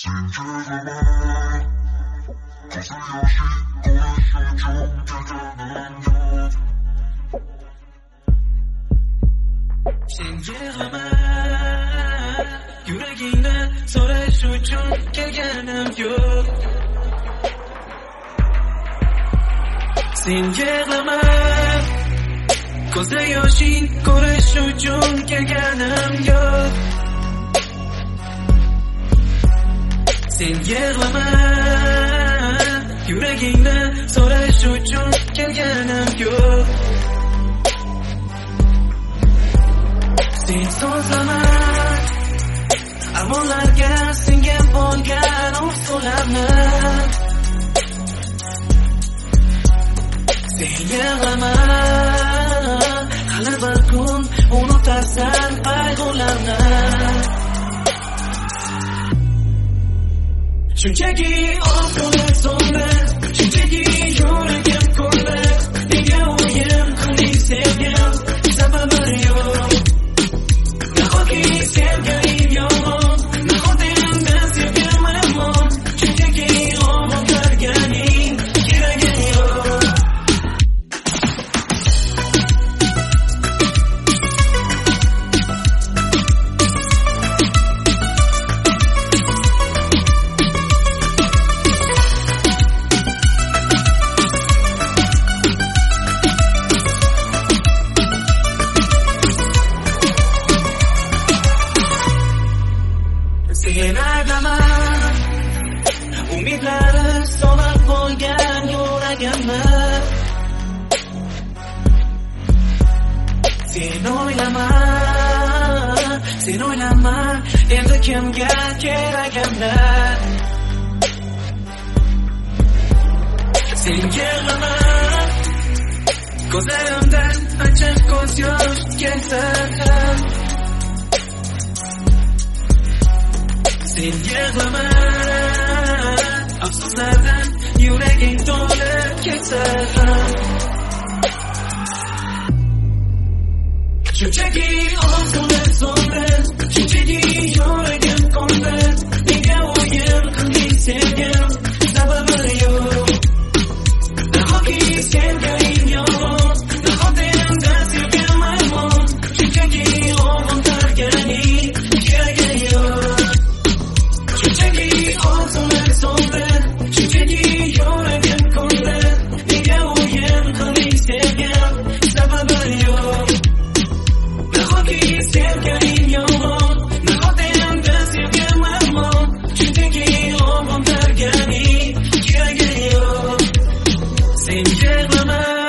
Sen yig'lama, yuragingni so'rash uchun kelganim yo'q. Sen yig'lama, ko'zda yoshing ko'rish uchun kelganim yo'q. Sen yig'lama, yuragingni so'rash uchun kelganim yo'q. Sen so'zlama, armonlarga singib bo'lgan orzularni. Sen yig'lama, hali bir kun unutarsan qayg'ularni. Shunchaki orzular so'ndi, shunchaki yuragim ko'rdi. Nega o'yin qilding sevgim, sababi yo'q. Nahotki sevganing yomon, nahotki undan sevgim yomon. Shunchaki omon berganing keragi yo'q. Sen aydama, umidlari so'lib bo'lgan yuragimni. Sen o'ylama, endi kimga keragimni. Sen yig'lama, ko'zlarimdan achchiq ko'z yosh kelsa ham. Sen yig'lama, afsuslardan yuraging to'lib ketsa ham. Shunchaki orzular so'ndi, shunchaki yuragim qo'ndi. Nega o'yin qilding sevgim, sababi yo'q. Nahotki sevganing yomon, nahotki undan sevgim yomon. Shunchaki omon berganing keragi yo'q. Shunchaki orzular so'ndi, shunchaki yuragim qo'ndi. Nega o'yin qilding sevgim, sababi yo'q. Nahotki sevganing yomon, nahotki undan sevgim yomon. Shunchaki omon berganing keragi yo'q. Sen yig'lama.